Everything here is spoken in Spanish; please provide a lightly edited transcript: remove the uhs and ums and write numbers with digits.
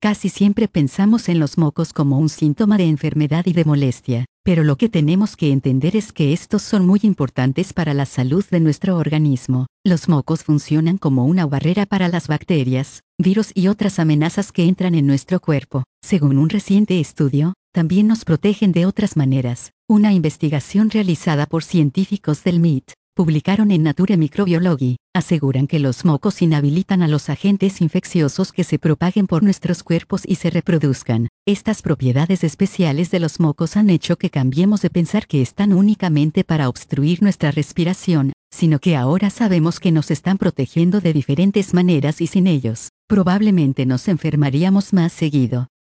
Casi siempre pensamos en los mocos como un síntoma de enfermedad y de molestia, pero lo que tenemos que entender es que estos son muy importantes para la salud de nuestro organismo. Los mocos funcionan como una barrera para las bacterias, virus y otras amenazas que entran en nuestro cuerpo. Según un reciente estudio, también nos protegen de otras maneras. Una investigación realizada por científicos del MIT, publicaron en Nature Microbiology, aseguran que los mocos inhabilitan a los agentes infecciosos que se propaguen por nuestros cuerpos y se reproduzcan. Estas propiedades especiales de los mocos han hecho que cambiemos de pensar que están únicamente para obstruir nuestra respiración, sino que ahora sabemos que nos están protegiendo de diferentes maneras y sin ellos, probablemente nos enfermaríamos más seguido.